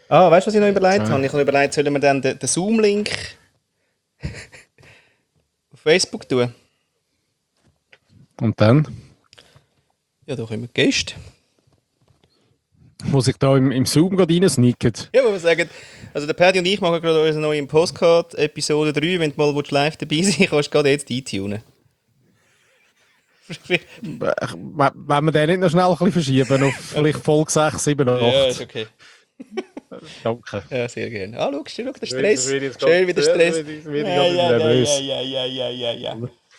Weißt du, was ich noch überlegt habe? Ich habe überlegt, sollen wir dann den Zoom-Link auf Facebook tun? Und dann Ja, da können wir Gäste. muss ich da im Zoom gerade reinsneaken. Ja, wo wir sagen, also der Paddy und ich machen gerade unsere neue Postcard Episode 3. Wenn du mal live dabei sein willst, kannst du gerade jetzt eintunen. Wenn wir den nicht noch schnell ein bisschen verschieben auf vielleicht Folge 6, 7, 8. Ja, ist okay. Danke. Ja, sehr gerne. Schau, der Stress. Das wird jetzt Schön wieder Stress. Das wird nervös. Ja.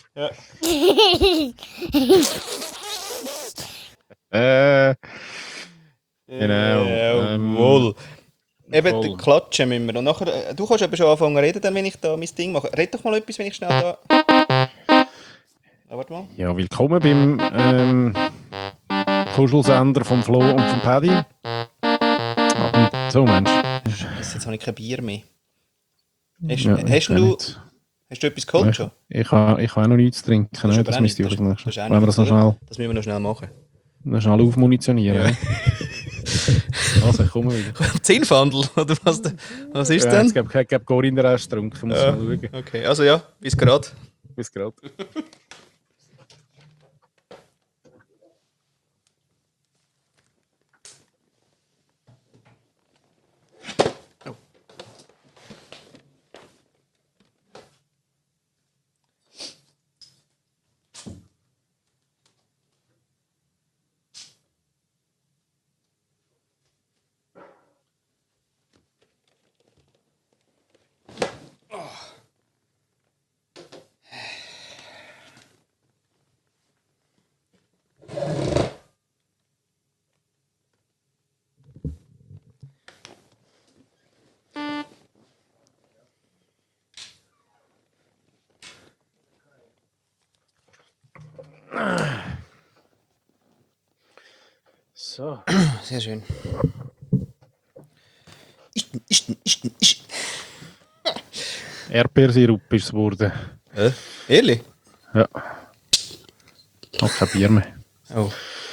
Genau. Jawohl. Eben, voll. klatschen müssen wir. Und nachher, du kannst eben schon anfangen zu reden, dann, wenn ich da mein Ding mache. Red doch mal etwas, wenn ich schnell da... Warte mal. Ja, willkommen beim Kuschelsender vom Flo und vom Paddy. So, Mensch. Jetzt habe ich kein Bier mehr. Ja, Hast du etwas geholt schon? Ich habe auch noch nichts zu trinken. Ne? Das müsste ich das noch ist schnell. auch Wollen wir nicht, das noch das müssen wir noch schnell machen. aufmunitionieren? Ja. Ja. Also, ich komme wieder. Zinnfandel, oder was ist denn? Ich glaube, Corinna erst getrunken. Muss mal schauen. Okay, also ja, bis gerade. Bis gerade. So. Sehr schön. Erdbeersirup ist es geworden. Ehrlich? Ja. Auch kein Bier mehr. Oh.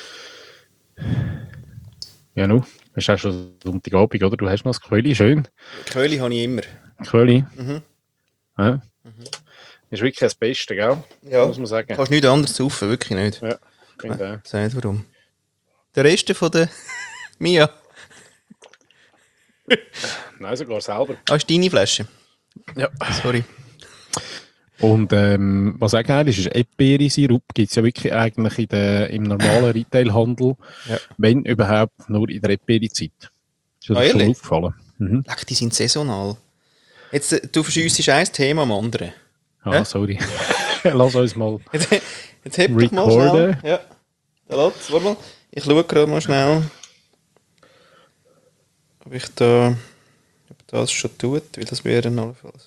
Ja, nu. Es ist auch schon Sonntagabend, oder? Du hast noch das Quöli, schön. Köhli habe ich immer. Quöli. Ja. Ist wirklich das Beste, gell? Ja. Muss man sagen. Kannst nichts anderes saufen, wirklich nicht. Ja, finde Ich weiß nicht warum. Der Rest von der Mia. Nein, sogar selber. Ist deine Flasche? Ja. Sorry. Und was auch geil ist Erdbeersirup gibt es ja wirklich eigentlich im normalen Retailhandel, Ja. wenn überhaupt nur in der Erdbeerzeit. Ist dir das schon Ehrlich? aufgefallen? Mhm. Leck, die sind saisonal. Jetzt, du verschiessest ein Thema am anderen. Hä? Sorry. Lass uns mal Jetzt heb doch mal schnell. recorden. Ja. Warte mal. Ich schaue gerade mal schnell, ob das schon tut, weil das wäre allenfalls.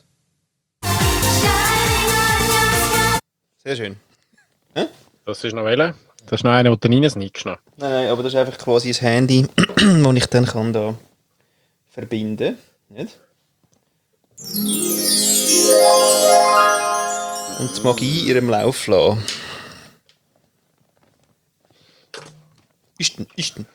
Sehr schön. Das ist noch welche? Das ist noch einer, den du reinsneakst. Nein, aber das ist einfach quasi ein Handy, das ich dann kann da verbinden kann. Nicht? Und die Magie in ihrem Lauf lassen. Ist denn?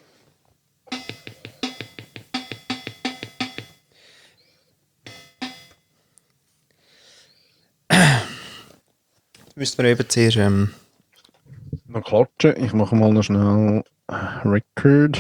Müssten wir eben zuerst... Noch klatschen. Ich mache mal noch schnell Record.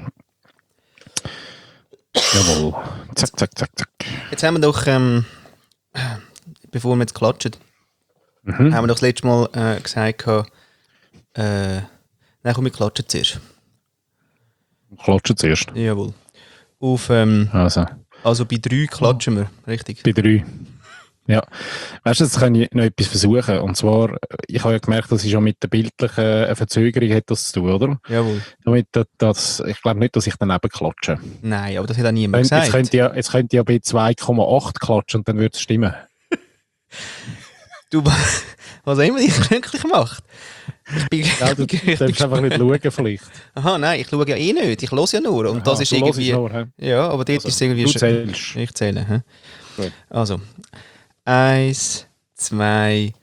Jawohl. Zack, zack, zack, zack. Jetzt haben wir doch, bevor wir jetzt klatschen, haben wir doch das letzte Mal gesagt, nein, komm, wir klatschen zuerst. Klatschen zuerst. Jawohl. Auf, also bei 3 klatschen wir, richtig? Bei 3. Ja. Weißt du, jetzt kann ich noch etwas versuchen. Und zwar, ich habe ja gemerkt, das ist ja mit der bildlichen Verzögerung hat das zu tun, oder? Jawohl. Damit ich glaube nicht, dass ich daneben klatsche. Nein, aber das hat auch niemand gesagt. Jetzt könnt ihr ja bei 2,8 klatschen und dann würde es stimmen. Du, was immer dich glücklich macht. Ja, du darfst einfach nicht schauen, vielleicht. Aha, nein, ich schaue ja eh nicht. Ich höre ja nur. Und das ist du hörst irgendwie... nur, hä? Ja, aber dort ist es irgendwie... Du zählst. Ich zähle. Hä? Gut. Also. 1, 2...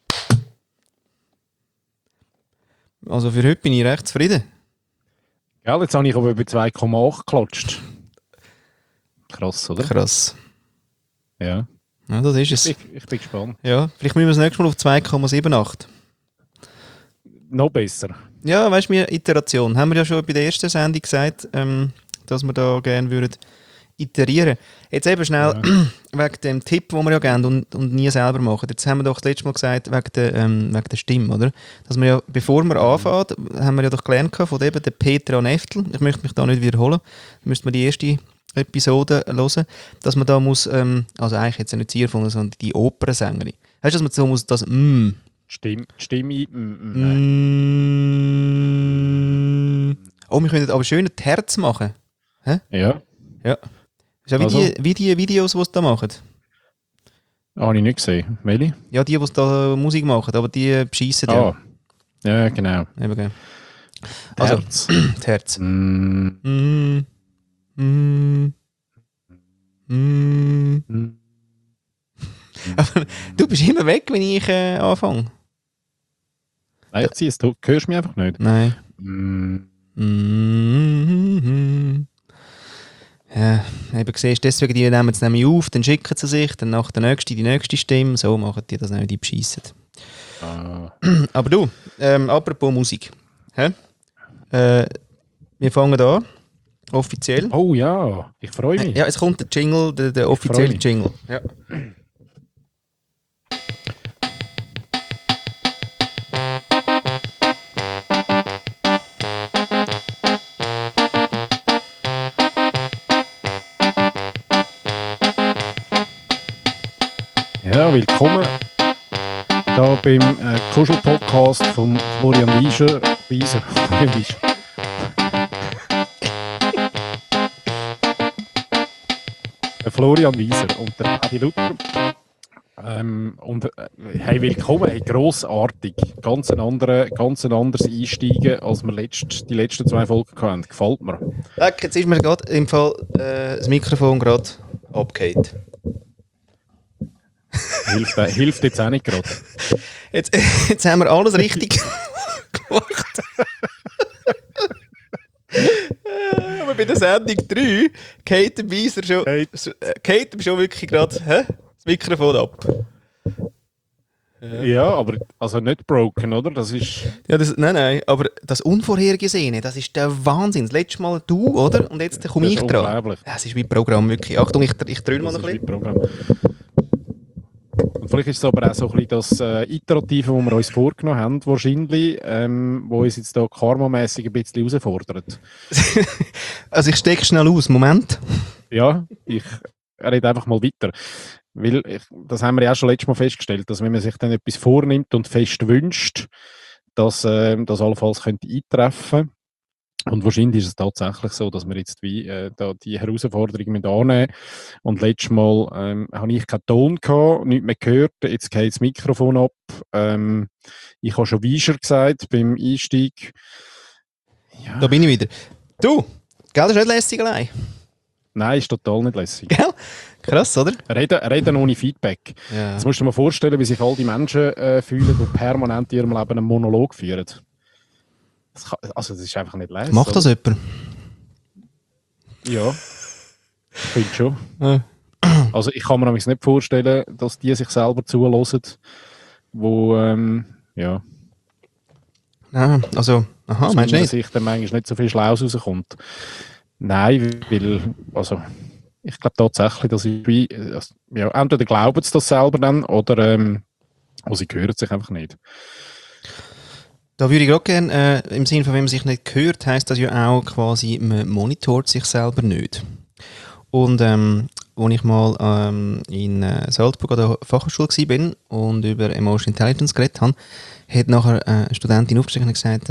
Also für heute bin ich recht zufrieden. Ja, jetzt habe ich aber bei 2,8 geklatscht. krass, oder? Krass. Ja. Ja, das ist es. Ich bin gespannt. Ja, vielleicht müssen wir das nächste Mal auf 2,78. Noch besser. Ja, weißt du, Iteration. Haben wir ja schon bei der ersten Sendung gesagt, dass wir da gerne würden iterieren. Jetzt eben schnell wegen dem Tipp, den wir ja geben und nie selber machen. Jetzt haben wir doch das letzte Mal gesagt, wegen der Stimme, oder? Dass wir ja, bevor wir anfangen, haben wir ja doch gelernt von eben der Petra Neftel, ich möchte mich da nicht wiederholen, da müsste man die erste Episode hören, dass man da muss, also eigentlich jetzt nicht sie erfunden, sondern die Opernsängerin. Weißt du, dass man so muss das Stimme. Oh, wir können aber schön ein Herz machen. Hä? Ja. Ja. Ist ja wie die Videos, die sie da machen. Habe ich nicht gesehen. Welche? Ja, die da Musik machen, aber die beschissen ja. Ja, genau. Eben, okay. Also, Herz. das Herz. Aber du bist immer weg, wenn ich anfange. Nein, ich ziehe es. Du hörst mich einfach nicht. Nein. Ja, eben siehst, deswegen die nehmen es nämlich auf, dann schicken sie sich, dann nach der nächsten die nächste Stimme, so machen die das nämlich, die beschissen. Aber du, apropos Musik. Hä? Wir fangen an, offiziell. Oh ja, ich freue mich. Ja, es kommt der Jingle, der offizielle Jingle. Ja. Ja, willkommen da beim Kuschel-Podcast von Florian Wieser. Florian Wieser und der Adi Luther. Hey, willkommen, hey, grossartig. Ganz ein anderes Einsteigen, als wir die letzten 2 Folgen hatten. Gefällt mir. Jetzt ist mir gerade im Fall das Mikrofon gerade abgehakt. Hilft jetzt auch nicht gerade. Jetzt haben wir alles richtig gemacht. Aber bei der Sendung 3 geht der Weiser schon wirklich gerade das Mikrofon ab. Ja, aber also nicht broken, oder? Das ist... Ja, nein, aber das Unvorhergesehene, das ist der Wahnsinn. Das letzte Mal du, oder? Und jetzt komme ich dran. Unglaublich. Das ist wie Programm, wirklich. Achtung, ich drülle mal noch ein bisschen. Und vielleicht ist es aber auch so ein bisschen das Iterative, das wir uns vorgenommen haben, wahrscheinlich, wo uns jetzt da karmamässig ein bisschen herausfordert. Also ich stecke schnell aus, Moment. Ja, ich rede einfach mal weiter. Weil, das haben wir ja auch schon letztes Mal festgestellt, dass wenn man sich dann etwas vornimmt und fest wünscht, dass das allenfalls könnte eintreffen. Und wahrscheinlich ist es tatsächlich so, dass wir jetzt da die Herausforderung annehmen müssen. Und letztes Mal habe ich keinen Ton gehabt, nichts mehr gehört. Jetzt geht das Mikrofon ab. Ich habe schon Weischer gesagt beim Einstieg. Ja. Da bin ich wieder. Du, gell, das ist nicht lässig allein. Nein, ist total nicht lässig. Gell? Krass, oder? Reden ohne Feedback. Ja. Jetzt musst du dir mal vorstellen, wie sich all die Menschen fühlen, die permanent in ihrem Leben einen Monolog führen. Das ist einfach nicht lässig. Macht das jemand? Ja, ich finde schon. Ja. Also ich kann mir nämlich nicht vorstellen, dass die sich selber zuhören, wo, ja. Ah, also, aha, meinst du nicht? Sich dann manchmal nicht so viel Schlaues rauskommt. Nein, weil, also, ich glaube tatsächlich, dass ich wie, ja, entweder glauben sie das selber dann, oder sie hören sich einfach nicht. Da würde ich auch gerne, im Sinne von, wenn man sich nicht hört, heisst das ja auch quasi, man monitort sich selber nicht. Und als ich mal in Salzburg an der Fachhochschule war und über Emotional Intelligence geredet habe, hat nachher eine Studentin aufgestanden und gesagt,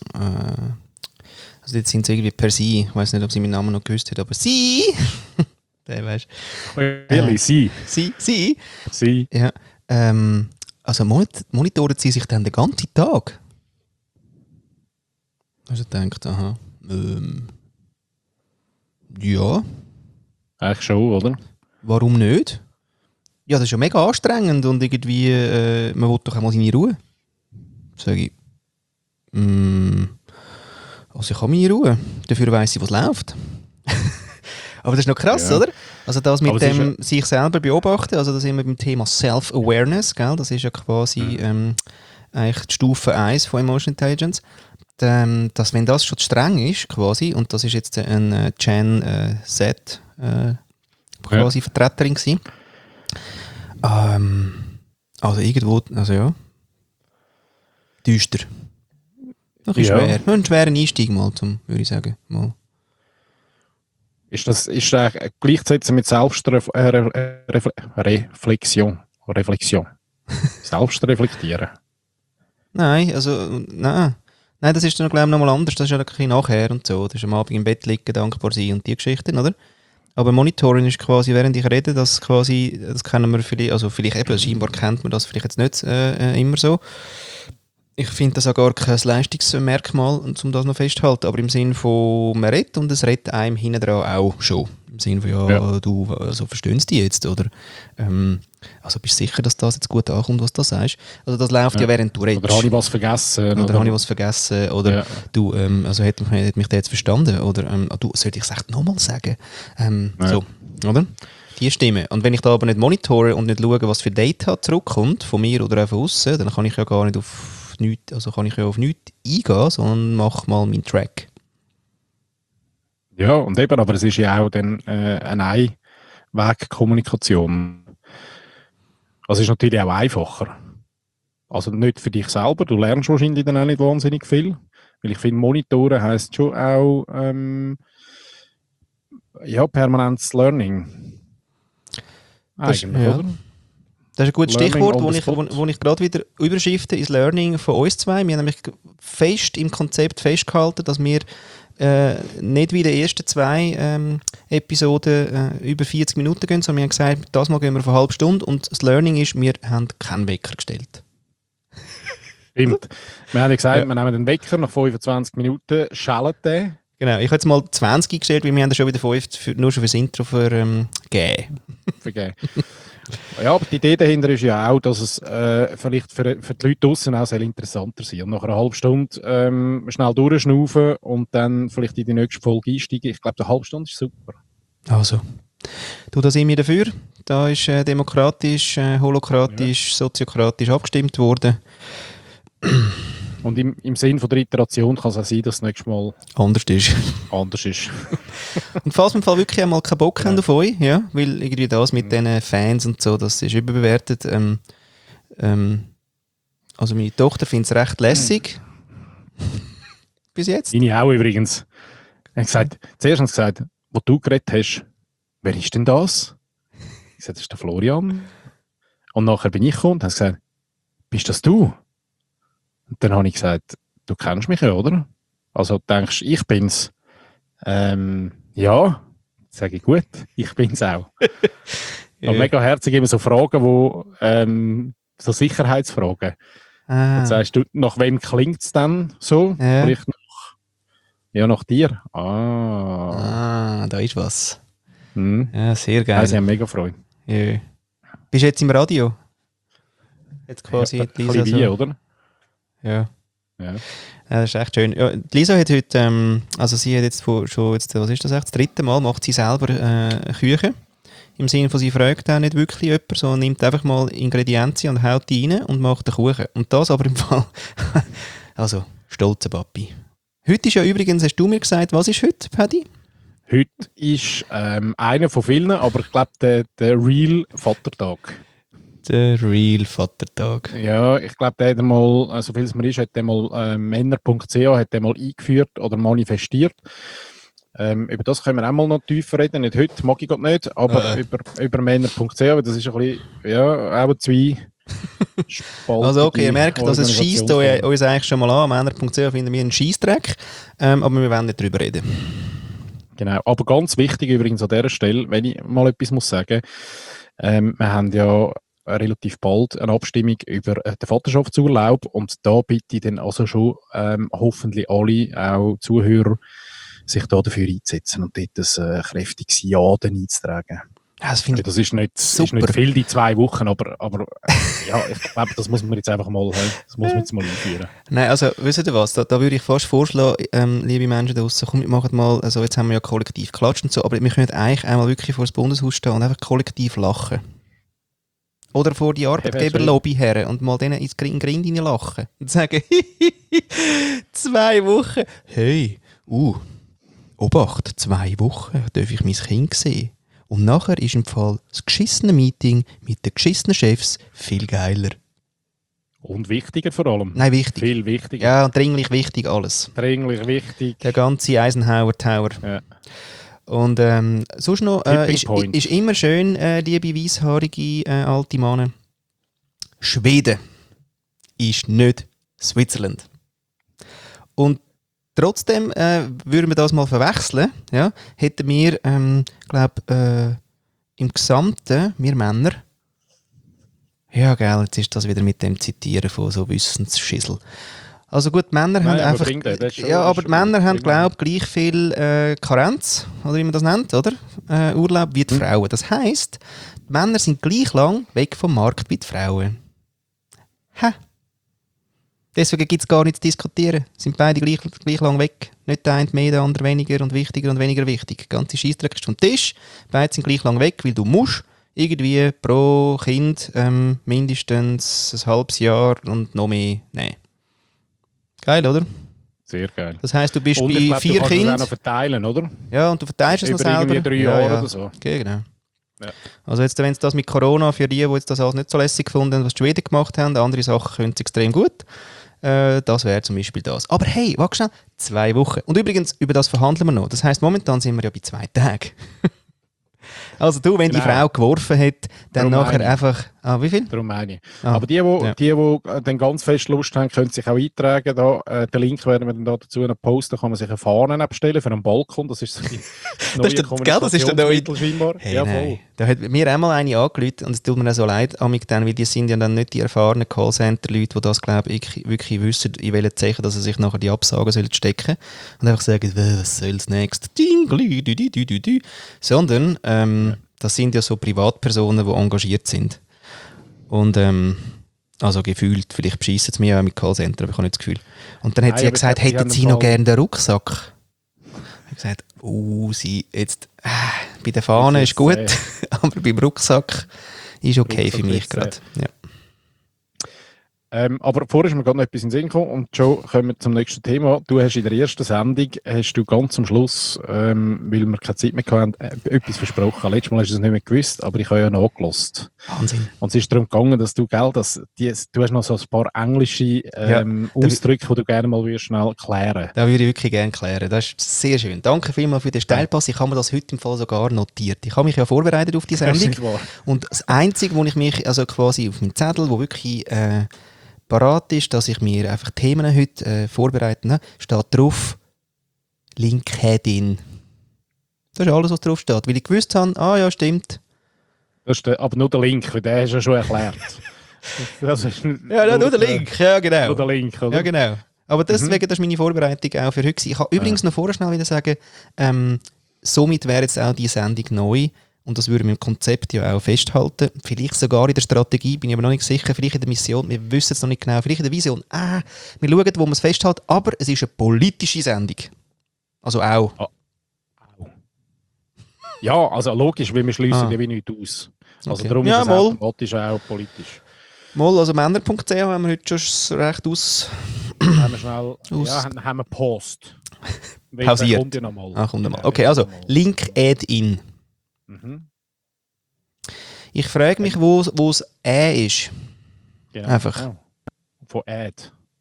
also jetzt sind sie irgendwie per Sie, ich weiß nicht, ob sie meinen Namen noch gewusst hat, aber Sie! Der weißt Ehrlich, sie. Sie? Ja. Also monitoren sie sich dann den ganzen Tag? Also denkt, aha, ja. Eigentlich schon, oder? Warum nicht? Ja, das ist ja mega anstrengend und irgendwie, man will doch auch mal seine Ruhe. Sag ich, also ich habe meine Ruhe, dafür weiss ich, was läuft. Aber das ist noch krass, Ja. oder? Also das mit Aber es ist dem sich selber beobachten, also da sind wir beim Thema Self-Awareness, gell? Das ist ja quasi eigentlich die Stufe 1 von Emotional Intelligence. Dass wenn das schon zu streng ist, quasi, und das ist jetzt ein Gen Z quasi Vertreterin gewesen, also irgendwo, also ja, düster. Noch ein schwer. Ein schwerer Einstieg mal, würde ich sagen. Mal. Ist das gleichzeitig mit Reflexion? Selbstreflektieren? Nein, also, nein. Nein, das ist dann, glaube ich, nochmal anders. Das ist ja ein bisschen nachher und so. Das ist am Abend im Bett liegen, dankbar sein und die Geschichten, oder? Aber Monitoring ist quasi, während ich rede, das quasi, das kennen wir vielleicht, also vielleicht eben, scheinbar kennt man das vielleicht jetzt nicht immer so. Ich finde das auch gar kein Leistungsmerkmal, um das noch festzuhalten, aber im Sinne von, man redet und es redet einem hinten dran auch schon. Im Sinne von, ja, du, also verstehen die jetzt, oder? Also bist du sicher, dass das jetzt gut ankommt, was du sagst? Also das läuft ja während du redest. Oder habe ich was vergessen? Oder habe ich was vergessen? Oder du, also hat mich der jetzt verstanden? Oder du, sollte ich es echt nochmal sagen? So, oder? Die Stimme. Und wenn ich da aber nicht monitore und nicht schaue, was für Data zurückkommt, von mir oder auch von außen, dann kann ich ja gar nicht auf nichts, also kann ich ja auf nichts eingehen, sondern mache mal meinen Track. Ja, und eben, aber es ist ja auch dann eine Einwegkommunikation. Also es ist natürlich auch einfacher. Also nicht für dich selber, du lernst wahrscheinlich dann auch nicht wahnsinnig viel. Weil ich finde, Monitoren heisst schon auch permanentes Learning. Eigentlich, oder? Das ist ein gutes Learning Stichwort, wo ich gerade wieder überschifte ins Learning von uns zwei. Wir haben nämlich fest im Konzept festgehalten, dass wir nicht wie in den ersten zwei Episoden über 40 Minuten gehen, sondern wir haben gesagt, das Mal gehen wir auf eine halbe Stunde und das Learning ist, wir haben keinen Wecker gestellt. Stimmt. Wir haben gesagt, wir nehmen den Wecker nach 25 Minuten, schellen den. Genau, ich habe jetzt mal 20 gestellt, weil wir haben schon wieder 5 nur schon fürs Intro vergeben. Ja, aber die Idee dahinter ist ja auch, dass es vielleicht für die Leute draussen auch sehr interessanter sein. Und nach einer halben Stunde schnell durchschnaufen und dann vielleicht in die nächste Folge einsteigen. Ich glaube, eine halbe Stunde ist super. Also, da sind wir dafür. Da ist demokratisch, holokratisch, soziokratisch abgestimmt worden. Und im Sinn von der Iteration kann es auch sein, dass das nächste Mal anders ist. Und falls wir im Fall wirklich einmal keinen Bock haben auf euch, ja, weil irgendwie das mit diesen Fans und so, das ist überbewertet. Also meine Tochter findet es recht lässig. Bis jetzt. Meine auch übrigens. Zuerst haben sie gesagt, wo du geredet hast, wer ist denn das? Ich sagte, das ist der Florian. Und nachher bin ich gekommen und habe gesagt, bist das du? Und dann habe ich gesagt, du kennst mich ja, oder? Also denkst du, ich bin's? Ja, sage ich, gut, ich bin's auch. Und mega herzig immer so Fragen, so Sicherheitsfragen. Dann sagst du, nach wem klingt es dann so? Vielleicht nach dir. Da ist was. Ja, sehr geil. Also, ich habe mega Freude. Ja. Bist du jetzt im Radio? Jetzt quasi ja, Lisa so. Oder? Ja. Das ist echt schön. Ja, Lisa hat heute, also sie hat jetzt was ist das echt, das dritte Mal macht sie selber Küche. Im Sinne von, sie fragt auch nicht wirklich jemanden, sondern nimmt einfach mal Ingredienzien und haut die rein und macht den Kuchen. Und das aber im Fall, also, stolzer Papi. Heute ist ja übrigens, hast du mir gesagt, was ist heute, Paddy? Heute ist einer von vielen, aber ich glaube, der Real Vatertag. Der Real Vatertag. Ja, ich glaube, der hat mal, so viel es mir ist, hat der mal männer.ch hat der mal eingeführt oder manifestiert. Über das können wir auch mal noch tiefer reden. Nicht heute, mag ich gerade nicht, aber über männer.ch, das ist ein bisschen, ja, auch zwei Spalten. Also okay, ihr merkt, dass es scheisst uns eigentlich schon mal an. Männer.ch finden wir einen Scheissdreck, aber wir wollen nicht darüber reden. Genau, aber ganz wichtig übrigens an dieser Stelle, wenn ich mal etwas muss sagen, wir haben ja relativ bald eine Abstimmung über den Vaterschaftsurlaub und da bitte ich dann also schon hoffentlich alle, auch Zuhörer, sich da dafür einzusetzen und dort ein kräftiges Ja dann einzutragen. Das finde ich das ist nicht viel, die 2 Wochen, aber ja, ich glaube, das muss man jetzt einfach mal, das muss man jetzt mal einführen. Nein, also, wisst ihr was, da würde ich fast vorschlagen, liebe Menschen da draussen, komm, wir machen mal, also jetzt haben wir ja kollektiv geklatscht und so, aber wir können eigentlich einmal wirklich vor das Bundeshaus stehen und einfach kollektiv lachen. Oder vor die Arbeitgeberlobby her und mal denen ins Grind lachen und sagen, 2 Wochen, hey, Obacht, 2 Wochen darf ich mein Kind sehen. Und nachher ist im Fall das geschissene Meeting mit den geschissenen Chefs viel geiler. Und wichtiger vor allem. Nein, wichtig. Viel wichtiger. Ja, dringlich wichtig alles. Dringlich wichtig. Der ganze Eisenhower Tower. Ja. Und sonst noch, ist immer schön, liebe weisshaarige alte Männer. Schweden ist nicht Switzerland. Und trotzdem würden wir das mal verwechseln. Ja, hätten wir, glaube im Gesamten, wir Männer, ja, gell, jetzt ist das wieder mit dem Zitieren von so Wissensschissel. Also gut, die Männer haben einfach... aber die Männer haben, glaube ich, gleich viel Karenz, oder wie man das nennt, oder? Urlaub wie die Frauen. Das heisst, die Männer sind gleich lang weg vom Markt wie die Frauen. Deswegen gibt es gar nichts zu diskutieren. Sind beide gleich lang weg. Nicht der eine mehr, der andere weniger und weniger wichtig. Ganze Scheissdreck ist vom Tisch. Beide sind gleich lang weg, weil du musst irgendwie pro Kind mindestens ein halbes Jahr und noch mehr nehmen. Geil, oder? Sehr geil. Das heisst, du bist und bei 4 Kindern. Du kannst es auch noch verteilen, oder? Ja, und du verteilst es noch selber. Über 3 Jahre oder so. Okay, genau. Ja. Also jetzt, wenn es das mit Corona für die jetzt das alles nicht so lässig gefunden haben, was die Schweden gemacht haben, andere Sachen können sie extrem gut. Das wäre zum Beispiel das. Aber hey, warte schnell, 2 Wochen. Und übrigens, über das verhandeln wir noch. Das heisst, momentan sind wir ja bei 2 Tagen. Also du, wenn die Frau geworfen hat, dann darum nachher einfach... wie viel? Darum meine ich. Aber die dann ganz fest Lust haben, können sich auch eintragen. Da, den Link werden wir dann da dazu noch posten. Da kann man sich eine Fahne abstellen für einen Balkon. Das ist so die neue Kommunikationsmittel scheinbar. Hey, ja, voll. Da hat mir einmal eine angerufen und es tut mir auch so leid, weil die sind ja dann nicht die erfahrenen Callcenter-Leute, die das, glaube ich, wirklich wissen, in welchen Zeichen, dass sie sich nachher die Absagen stecken sollen und einfach sagen, was soll das nächste? Sondern das sind ja so Privatpersonen, die engagiert sind. Und also gefühlt, vielleicht beschissen es mir auch mit Callcenter, aber ich habe nicht das Gefühl. Und dann hat sie ja gesagt, hätten Sie noch gerne den Rucksack? Ich habe gesagt, sie jetzt, bei der Fahne ist gut, aber beim Rucksack ist okay für mich gerade. Ja. Aber vorher ist mir gerade noch etwas in den Sinn gekommen und schon kommen wir zum nächsten Thema. Du hast in der ersten Sendung, hast du ganz am Schluss, weil wir keine Zeit mehr hatten, etwas versprochen. Letztes Mal hast du es nicht mehr gewusst, aber ich habe ja nachgelassen. Wahnsinn. Und es ist darum gegangen, dass du, du hast noch so ein paar englische Ausdrücke, die du gerne mal schnell klären. Das würde ich wirklich gerne klären. Das ist sehr schön. Danke vielmals für den Steilpass. Ich habe mir das heute im Fall sogar notiert. Ich habe mich ja vorbereitet auf die Sendung. Und das Einzige, wo ich mich also quasi auf meinem Zettel, wo wirklich parat ist, dass ich mir einfach Themen heute vorbereite, steht drauf LinkedIn. Das ist alles, was drauf steht. Weil ich gewusst habe, ja, stimmt. Das ist aber nur der Link, weil den hast du ja schon erklärt. Nur der Link, ja genau. Nur der Link, oder? Ja genau. Aber deswegen, das ist meine Vorbereitung auch für heute. Ich kann übrigens noch vorher schnell wieder sagen, somit wäre jetzt auch die Sendung neu. Und das würden wir im Konzept ja auch festhalten. Vielleicht sogar in der Strategie, bin ich aber noch nicht sicher. Vielleicht in der Mission, wir wissen es noch nicht genau. Vielleicht in der Vision. Wir schauen, wo man es festhält. Aber es ist eine politische Sendung. Also auch. Ja, also logisch, weil wir schliessen ja wie nichts aus. Also darum ist es automatisch auch politisch. Mal, also Männer.ch haben wir heute schon recht haben wir schnell, haben wir Post. Pausiert. Kommt ja nochmal. Kommt nochmal. Okay, also LinkedIn. Mhm. Ich frage mich, wo es ist. Genau. Einfach. Ja. Von Ad.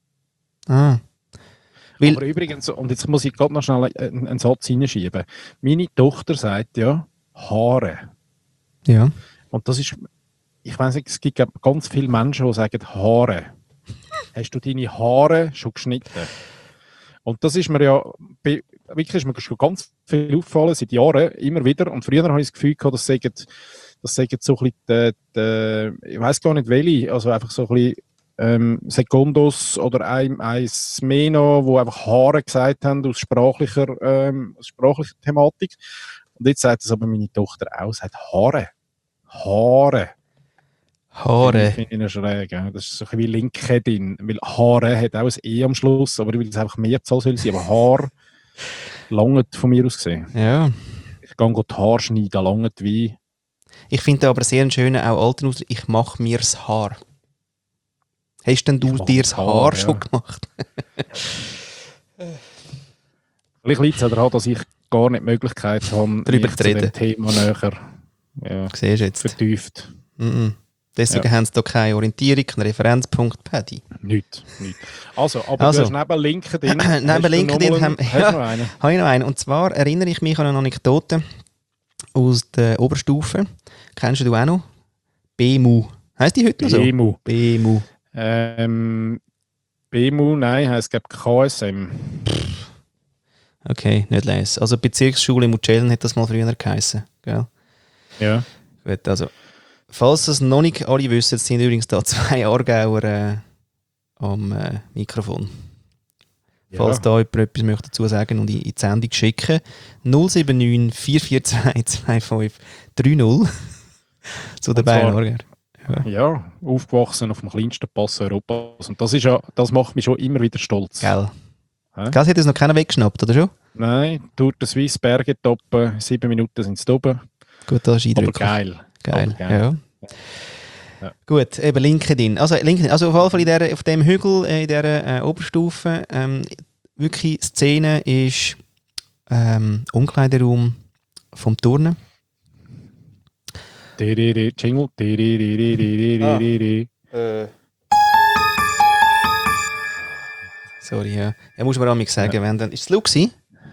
Weil, aber übrigens, und jetzt muss ich gerade noch schnell einen Satz hineinschieben. Meine Tochter sagt ja Haare. Ja. Und das ist, ich weiss nicht, es gibt ganz viele Menschen, die sagen Haare. Hast du deine Haare schon geschnitten? Und das ist mir ja, wirklich ist mir schon ganz viel aufgefallen, seit Jahren, immer wieder. Und früher habe ich das Gefühl gehabt, das sagen so ein bisschen, ich weiss gar nicht welche, also einfach so ein bisschen Sekundos oder eins mehr noch, wo einfach Haare gesagt haben aus sprachlicher Thematik. Und jetzt sagt es aber meine Tochter auch, sagt Haare. Haare. Haare. Finde ich noch schräg. Ja. Das ist so ein bisschen wie LinkedIn. Weil Haare hat auch ein E am Schluss, aber ich will es einfach Mehrzahl soll sein. Aber Haar langt von mir aus gesehen. Ja. Ich gehe die Haare schneiden, langt wie. Ich finde aber sehr einen schönen, auch alten Ausdruck, ich mache mir das Haar. Hast denn du dir das Haar schon gemacht? Vielleicht liegt es daran, dass ich gar nicht die Möglichkeit habe, darüber mich zu reden. Zu dem Thema näher Jetzt. vertieft. Deswegen haben sie da keine Orientierung, keinen Referenzpunkt, Paddy. Nicht. Also, aber du hast neben LinkedIn... neben LinkedIn habe ich noch einen. Und zwar erinnere ich mich an eine Anekdote aus der Oberstufe. Kennst du auch noch? BMU. Heisst die heute noch so? BMU. BMU, nein, heisst glaube KSM. Okay, nicht lesen. Also Bezirksschule Mucellen hat das mal früher geheissen, gell? Ja. Gut, also, falls es noch nicht alle wissen, sind übrigens da 2 Aargauer am Mikrofon. Falls da jemand etwas möchte dazu sagen und in die Sendung schicken, 079 442 2530 zu den beiden Aargauer. Ja, aufgewachsen auf dem kleinsten Pass Europas. Und das macht mich schon immer wieder stolz. Gell. Gell, hat es noch keiner weggeschnappt, oder schon? Nein, Tour de Suisse, Berge toppen, 7 Minuten sind es oben. Gut, das ist eindrücklich. Aber geil. Ja. Gut, eben LinkedIn. Also auf jeden Fall auf dem Hügel in dieser Oberstufe, wirklich Szene ist Umkleideraum vom Turnen. Jingle. Sorry, ja. Ja, muss man auch mal sagen, wenn dann... Ist es laut gewesen?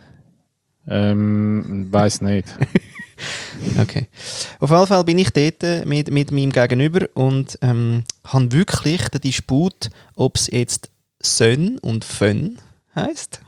Weiss nicht. Okay. Auf jeden Fall bin ich dort mit meinem Gegenüber und habe wirklich den Disput, ob es jetzt Sön und Fön heisst.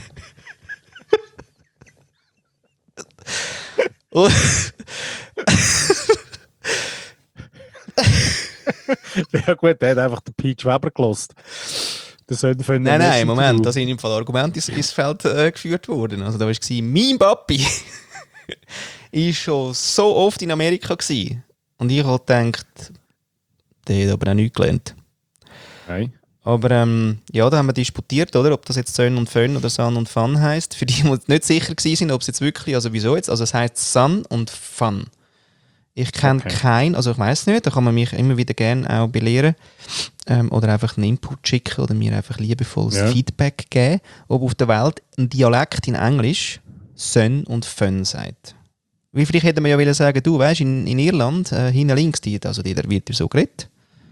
Ja gut, der hat einfach den Peach Weber gelost. Nein, Moment, da sind im Fall Argumente ins Feld geführt worden. Also da war mein Papi war schon so oft in Amerika gewesen. Und ich habe gedacht, der hat aber auch nichts gelernt. Nein. Aber ja, da haben wir disputiert, oder? Ob das jetzt Sun und Fun oder Sun und Fun heisst. Für die nicht sicher waren, ob es jetzt wirklich, also wieso jetzt? Also es heisst Sun und Fun. Ich kenne keinen, also ich weiss nicht, da kann man mich immer wieder gerne auch belehren oder einfach einen Input schicken oder mir einfach liebevolles Feedback geben, ob auf der Welt ein Dialekt in Englisch Sun und Fun sagt. Weil vielleicht hätte man ja wollen sagen, du weißt, in Irland, hinten links, da wird ja so geredet.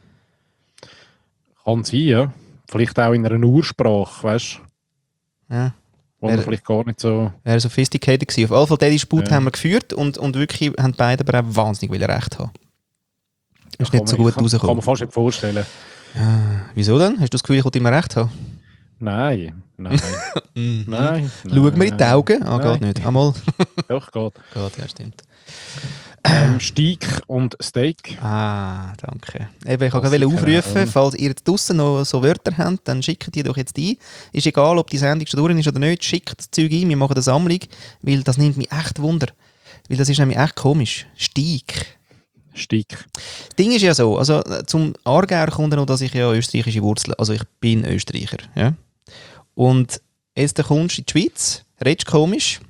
Kann sein, ja. Vielleicht auch in einer Ursprache, weißt du? Ja. Wo man vielleicht gar nicht so... Wäre sophisticated gewesen. Auf jeden Fall, diesen Disput haben wir geführt und wirklich haben beide aber auch wahnsinnig recht haben. Ist nicht so gut rausgekommen. Kann man fast nicht vorstellen. Ja, wieso denn? Hast du das Gefühl, ich wollte immer recht haben? Nein. Nein. Schau mir in die Augen. Geht nicht. Einmal. Doch, geht. Geht, ja, stimmt. Steak und Steak. Ah, danke. Eben, ich wollte aufrufen, falls ihr draussen noch so Wörter habt, dann schickt die doch jetzt ein. Ist egal, ob die Sendung schon durch ist oder nicht, schickt das Zeug ein, wir machen eine Sammlung, weil das nimmt mich echt Wunder. Weil das ist nämlich echt komisch. Steak. Das Ding ist ja so, also zum Aargauer kommt noch, dass ich ja österreichische Wurzeln, also ich bin Österreicher. Ja? Und jetzt kommst du in die Schweiz, redest komisch,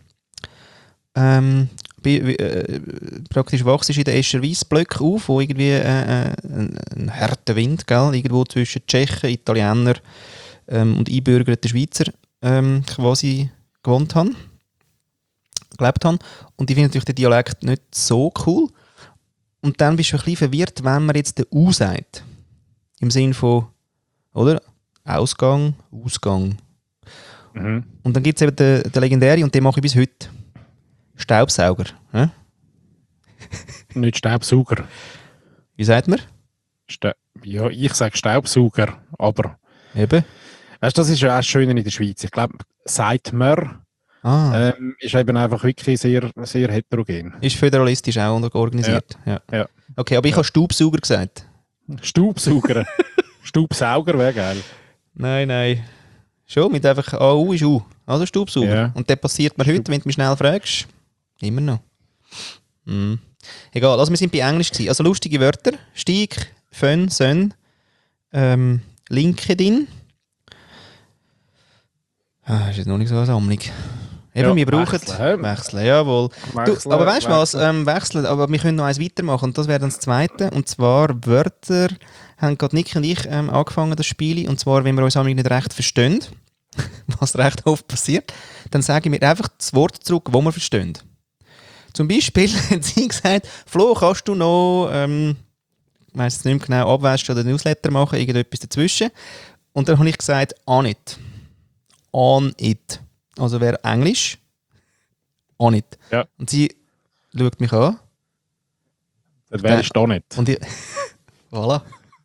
praktisch wachst in den Escher-Weiss-Blöcken auf, wo irgendwie ein harter Wind, gell, irgendwo zwischen Tschechen, Italiener und einbürgerten Schweizer quasi gelebt haben. Und ich finde natürlich den Dialekt nicht so cool. Und dann bist du ein bisschen verwirrt, wenn man jetzt den U sagt. Im Sinne von, oder? Ausgang. Mhm. Und dann gibt es eben den legendären, und den mache ich bis heute. Staubsauger. Nicht Staubsauger. Wie sagt man? Ja, ich sage Staubsauger, aber... Eben. Weißt du, das ist ja auch schön in der Schweiz. Ich glaube, sagt man, ist eben einfach wirklich sehr, sehr heterogen. Ist föderalistisch auch organisiert. Ja. Okay, aber ich habe Staubsauger gesagt. Staubsauger? Staubsauger wäre geil. Nein. Schon, mit einfach AU ist U. Also Staubsauger. Ja. Und das passiert mir heute, wenn du mich schnell fragst. Immer noch. Egal, also wir sind bei Englisch gewesen. Also lustige Wörter. Stieg, Fön, Sön, LinkedIn. Ist jetzt noch nicht so eine Sammlung. Eben, wir brauchen Wechseln, jawohl. Du, aber weißt du was? Wechseln, aber wir können noch eins weitermachen und das wäre dann das Zweite. Und zwar Wörter haben gerade Nick und ich angefangen, das Spiel. Und zwar, wenn wir uns nicht recht verstehen, was recht oft passiert, dann sagen wir einfach das Wort zurück, das wir verstehen. Zum Beispiel hat sie gesagt, Flo, kannst du noch, ich weiss jetzt nicht mehr genau, abwaschen oder Newsletter machen, irgendetwas dazwischen. Und dann habe ich gesagt, on it. On it. Also wäre Englisch, on it. Ja. Und sie schaut mich an. Das wäre ich da nicht. Und ich, voilà.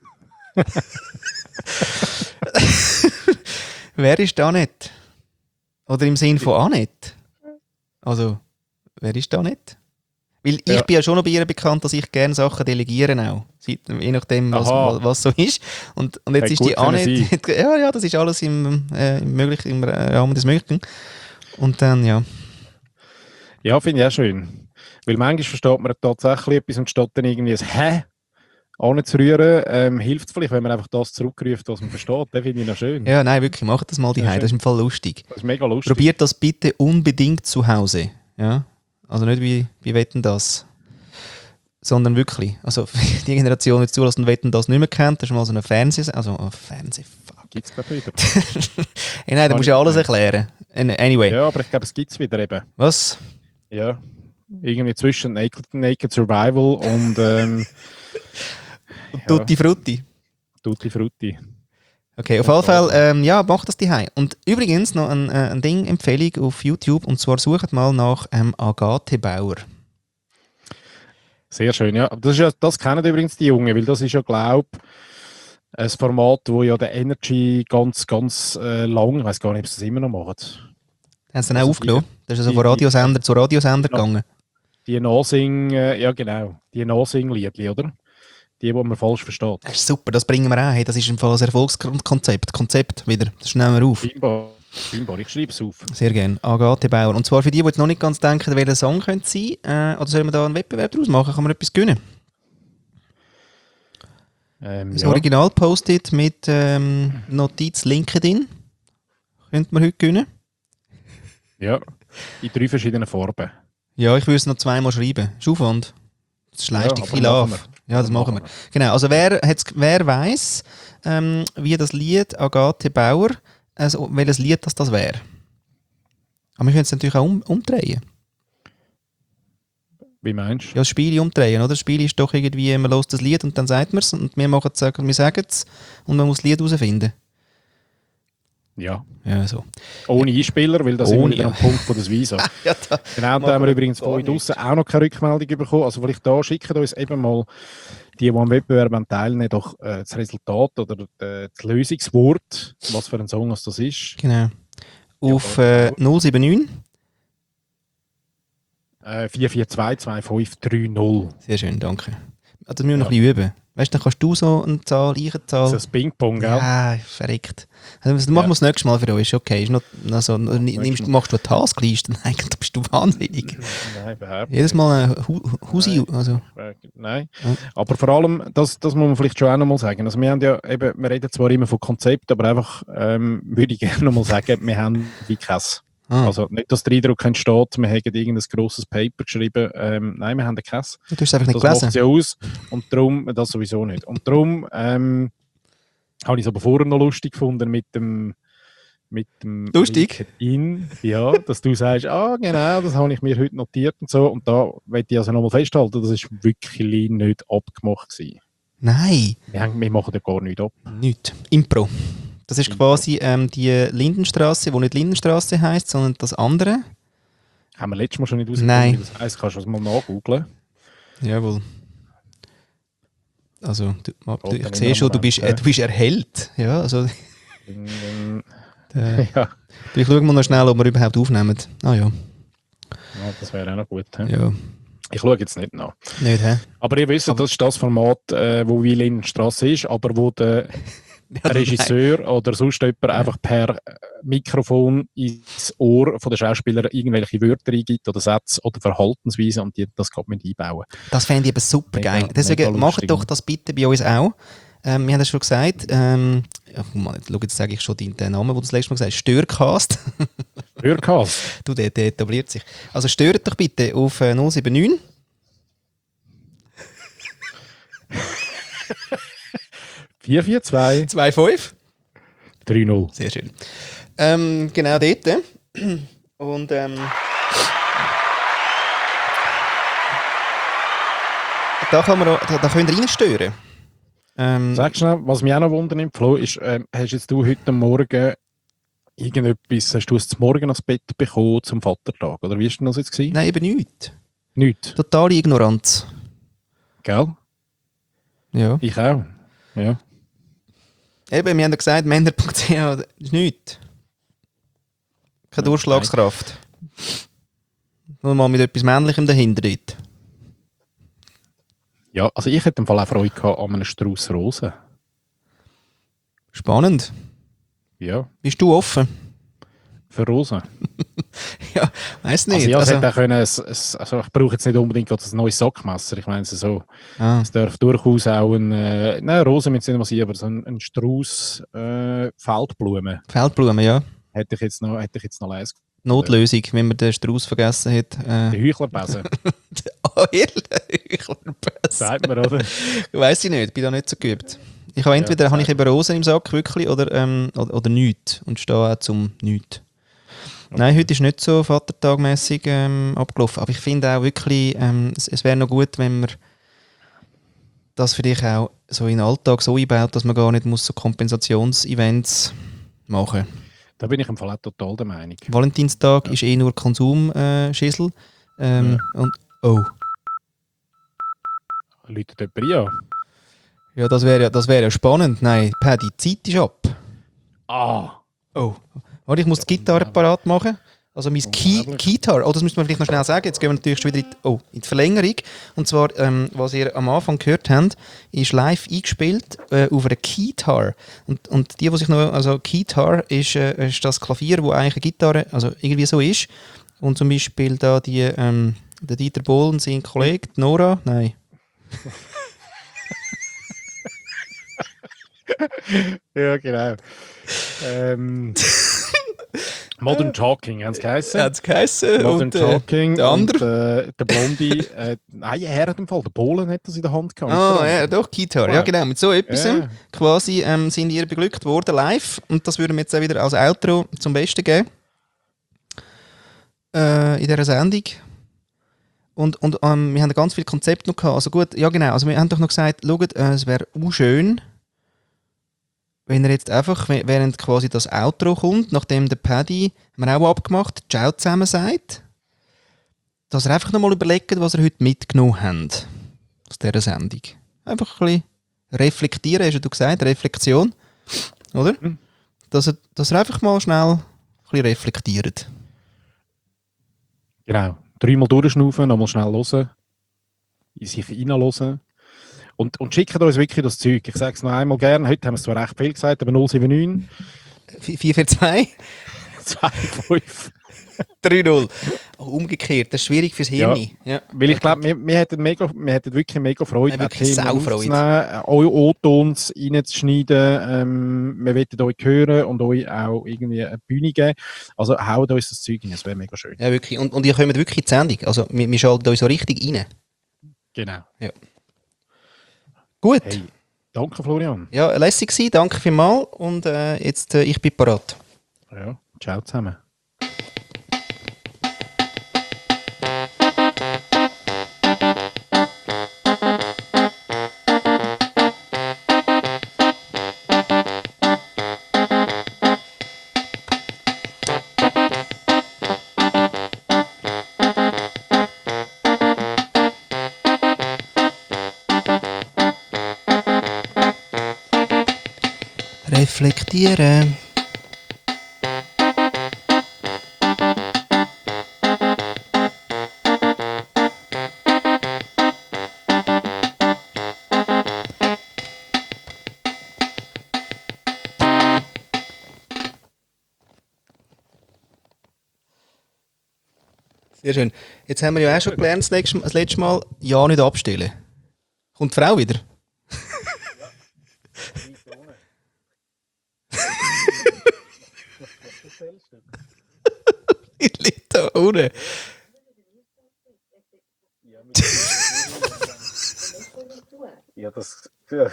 Wer ist da nicht? Oder im Sinn von Annette? Also, wer ist da nicht? Weil ich bin ja schon noch bei ihr bekannt, dass ich gerne Sachen delegiere auch. Je nachdem, was so ist. Und jetzt ist die Annette. Ja, das ist alles im Rahmen des Möglichen. Und dann, ja. Ja, finde ich auch schön. Weil manchmal versteht man tatsächlich etwas und statt dann irgendwie ein Hä anzurühren, hilft es vielleicht, wenn man einfach das zurückruft, was man versteht. Das finde ich noch schön. Ja, nein, wirklich, macht das mal die Das ist im Fall lustig. Das ist mega lustig. Probiert das bitte unbedingt zu Hause. Ja? Also nicht wie Wetten das, sondern wirklich. Also die Generation, die zulassen und Wetten das nicht mehr kennt, das ist mal so ein Fernsehfuck. Gibt es wieder? Hey, nein, da musst du ja alles erklären. Anyway. Ja, aber ich glaube, es gibt es wieder eben. Was? Ja, irgendwie zwischen Naked Survival und Tutti Frutti. Tutti Frutti. Okay, auf jeden Fall, ja, macht das daheim. Und übrigens noch ein Ding-Empfehlung auf YouTube, und zwar sucht mal nach Agathe Bauer. Sehr schön, ja. Aber das kennen übrigens die Jungen, weil das ist ja, glaube ich, ein Format, wo ja der Energy ganz, ganz lang, ich weiß gar nicht, ob sie das immer noch machen. Haben sie dann auch aufgenommen? Das ist also von Radiosender zu Radiosender gegangen. Die Nachsing-Liedli, oder? Die man falsch versteht. Das ist super, das bringen wir auch. Hey, das ist ein Erfolgskonzept. Konzept wieder, das nehmen wir auf. Scheinbar, ich schreibe es auf. Sehr gerne, Agathe Bauer. Und zwar für die jetzt noch nicht ganz denken, welcher Song könnte sein, oder sollen wir da einen Wettbewerb daraus machen? Kann man etwas gewinnen? Das Original Post-it mit Notiz LinkedIn könnte man heute gewinnen. Ja, in 3 verschiedenen Farben. Ja, ich würde es noch 2-mal schreiben. Ist Aufwand. Das ist Leistung, viel auf. Ja, das machen wir. Genau, also wer weiss, wie das Lied Agathe Bauer, also welches Lied das wäre. Aber wir können es natürlich auch umdrehen. Wie meinst du? Ja, das Spiel umdrehen, oder? Das Spiel ist doch irgendwie, man hört das Lied und dann sagt man es und wir sagen es und man muss das Lied herausfinden. Ja. Ja, so. Ohne Einspieler, weil das ist wieder am Punkt von der Visa. Ja, genau, da haben wir übrigens von euch draussen auch noch keine Rückmeldung bekommen. Also vielleicht da schicken uns eben mal die am Wettbewerb teilnehmen, doch das Resultat oder das Lösungswort, was für ein Song das ist. Genau. Auf 079 4422530. Sehr schön, danke. Das müssen wir noch ein bisschen üben. Weißt du, dann kannst du so eine Zahl, ich eine Zahl. Das ist ein Ping-Pong, gell? Ja, verreckt. Also, das machen wir das nächste Mal für uns, ist okay. Ist noch, also, machst du eine Taskliste? Nein, da bist du wahnsinnig. Nein, überhaupt nicht. Jedes Mal ein Husi. Also. Nein. Ja. Aber vor allem, das muss man vielleicht schon auch noch mal sagen. Also wir haben ja eben, wir reden zwar immer von Konzept, aber einfach würde ich gerne noch mal sagen, wir haben wie keins. Also nicht, dass der Eindruck entsteht, wir hätten irgendein grosses Paper geschrieben. Nein, wir haben kein. Du hast es einfach nicht gelesen. Das macht ja aus. Und darum, das sowieso nicht. Und darum habe ich es aber vorher noch lustig gefunden mit dem lustig? LinkedIn. Ja, dass du sagst, genau, das habe ich mir heute notiert und so. Und da möchte ich also nochmal festhalten, das war wirklich nicht abgemacht gewesen. Nein. Wir machen ja gar nichts ab. Nicht. Impro. Das ist quasi die Lindenstraße, die nicht Lindenstraße heisst, sondern das andere. Haben wir letztes Mal schon nicht rausgefunden, Nein. wie das heisst? Kannst du das mal nachgoogeln? Jawohl. Also, ich sehe schon, du bist erhellt. Ja, also... ja. Ich schaue mal noch schnell, ob wir überhaupt aufnehmen. Ah ja. Ja, das wäre auch noch gut. He? Ja. Ich schaue jetzt nicht nach. Nicht, hä? Aber ihr wisst, das ist das Format, wo wie Lindenstraße ist, aber wo der Regisseur oder sonst jemand einfach per Mikrofon ins Ohr von den Schauspielern irgendwelche Wörter eingibt oder Sätze oder Verhaltensweisen und die das kann man einbauen. Das fände ich eben super geil. Deswegen macht doch das bitte bei uns auch. Wir haben das schon gesagt. Jetzt sage ich schon den Namen, den du das letzte Mal gesagt hast. Störcast. Störcast. Du, der etabliert sich. Also störet doch bitte auf 079. Vier 25. 3-0. Sehr schön. Genau dort. Und da könnt ihr reinstören. Sag schnell, was mich auch noch wundernimmt, Flo, ist, hast jetzt du heute Morgen irgendetwas, hast du es zum Morgen ans Bett bekommen zum Vatertag? Oder wie war denn das jetzt gewesen? Nein, eben nichts. Nichts. Totale Ignoranz. Gell? Ja. Ich auch. Ja. Eben, wir haben ja gesagt, Männer.ch ist nichts. Keine Durchschlagskraft. Nur mal mit etwas Männlichem dahinter dort. Ja, also ich hätte im Fall auch Freude gehabt an einem Strauß Rosen. Spannend. Ja. Bist du offen? Für Rosen. Ja, weiss nicht. Also ja, es hätte auch können, also ich brauche jetzt nicht unbedingt ein neues Sackmesser. Ich meine, so, es darf durchaus auch Rosen mit was sein, aber so ein Strauß Feldblumen. Feldblumen, ja. Hätte ich jetzt noch lesen. Notlösung, wenn man den Strauß vergessen hat. Der Heuchlerbesen. Heuchlerbesen. Sagt man, oder? Weiss ich nicht, bin da nicht so geübt. Ich habe entweder habe ich eben Rosen im Sack, wirklich, oder nichts. Und stehe auch zum nichts. Okay. Nein, heute ist nicht so vatertagmässig abgelaufen. Aber ich finde auch wirklich, es wäre noch gut, wenn man das für dich auch so in den Alltag so einbaut, dass man gar nicht muss so Kompensationsevents machen muss. Da bin ich im Fall auch total der Meinung. Valentinstag ist eh nur Konsumschissel. Und oh. Läutet jemand an? Ja, das wäre ja spannend. Nein, Paddy, die Zeit ist ab. Ah. Oh. Warte, ich muss die Gitarre parat machen. Also mein Keytar, das müssen wir vielleicht noch schnell sagen. Jetzt gehen wir natürlich schon wieder in die Verlängerung. Und zwar, was ihr am Anfang gehört habt, ist live eingespielt auf einer Keytar. Und die sich noch, also Keytar ist das Klavier, wo eigentlich eine Gitarre, also irgendwie so ist. Und zum Beispiel da der Dieter Bohlen und sein Kollege, die Nora, nein. Ja, genau. Modern Talking, haben sie geheißen. Modern Talking. Der andere? Und der Blondie, nein, er hat im Fall, der Bohlen hat das in der Hand gehabt. Ah, ja, doch, Keytar. Ja, genau. Mit so etwas quasi sind ihr beglückt worden live. Und das würden wir jetzt auch wieder als Outro zum Besten geben. In dieser Sendung. Und wir haben ganz viele Konzepte noch gehabt. Also gut, ja genau. Also wir haben doch noch gesagt, schaut, es wäre schön, wenn er jetzt einfach, während quasi das Outro kommt, nachdem der Paddy, haben wir auch abgemacht, Ciao zusammen sagt, dass er einfach nochmal überlegt, was er heute mitgenommen hat aus dieser Sendung. Einfach ein bisschen reflektieren, hast du gesagt, Reflexion, oder? Mhm. Dass er einfach mal schnell ein bisschen reflektiert. Genau. 3-mal durchschnaufen, nochmal schnell hören, in sich reinhören. Und schickt uns wirklich das Zeug. Ich sage es noch einmal gerne. Heute haben wir es zwar recht viel gesagt, aber 079 442 25 3-0. Oh, umgekehrt, das ist schwierig fürs Hirn. Ja. Weil ich glaube, wir hätten wirklich mega Freude, wirklich eure O-Tons reinzuschneiden. Wir wollen euch hören und euch auch irgendwie eine Bühne geben. Also haut uns das Zeug rein, das wäre mega schön. Ja, wirklich. Und ihr kommt wirklich in die Sendung. Also wir schalten uns so richtig rein. Genau. Ja. Gut. Hey, danke Florian. Ja, lässig gewesen, danke vielmals. Und jetzt, ich bin parat. Ja, ciao zusammen. Reflektieren. Sehr schön. Jetzt haben wir ja auch schon gelernt, das letzte Mal, ja nicht abstellen. Kommt die Frau wieder? Die liegt da unten. Ja, das. Ja.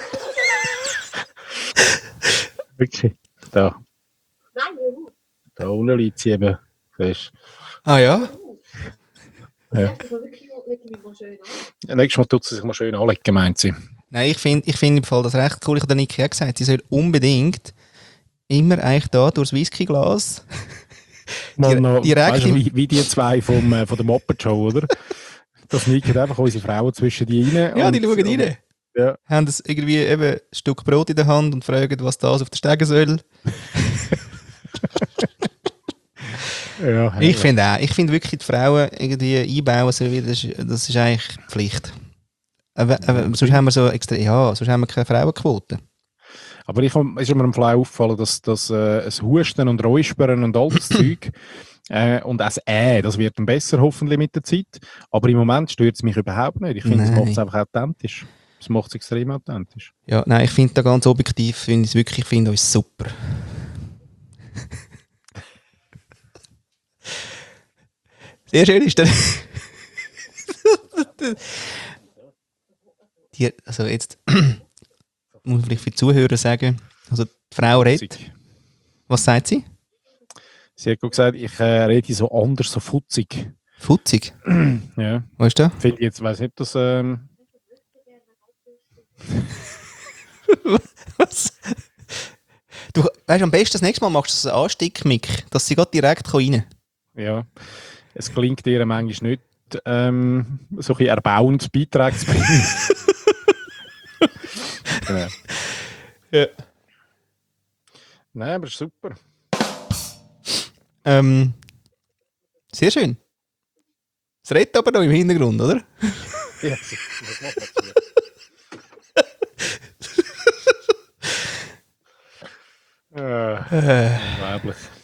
Wirklich. Da. Da unten liegt sie eben. Siehst Ah ja? du? Ja. Nächstes Mal tut sie sich mal schön anlegen, meint sie. Nein, ich find im Fall das recht cool. Ich habe der Niki auch gesagt, sie soll unbedingt immer eigentlich da durchs Whiskyglas direkt Weißt du, wie die zwei von der Muppet Show, oder? Das liegen einfach unsere Frauen zwischen die rein. Ja, die schauen rein. Ja. Haben das irgendwie eben ein Stück Brot in der Hand und fragen, was das auf der Stege soll. Ja, Ich finde wirklich, die Frauen irgendwie einbauen, so wie das ist eigentlich Pflicht. Sonst haben wir sonst haben wir keine Frauenquote. Aber ist mir am Fly aufgefallen, dass das Husten und Räuspern und all das Zeug und das das wird dann besser, hoffentlich mit der Zeit. Aber im Moment stört es mich überhaupt nicht. Ich finde, es macht es einfach authentisch. Es macht es extrem authentisch. Ja, nein, ich finde da ganz objektiv, ich finde uns super. Sehr schön ist das. Also jetzt muss man vielleicht für die Zuhörer sagen, also die Frau redet. Was sagt sie? Sie hat gesagt, ich rede so anders, so futzig. Futzig? Ja. Was ist das? Finde ich jetzt, weiss nicht, ob das... Was? Du weißt, am besten das nächste Mal machst du so einen Anstieg-Mic, dass sie gerade direkt rein kann. Ja, es klingt ihr manchmal nicht so ein bisschen erbauend Beiträge zu bringen. Genau. Ja. Nein, aber ist super. Sehr schön. Es redet aber noch im Hintergrund, oder? Ja, das macht man Unglaublich.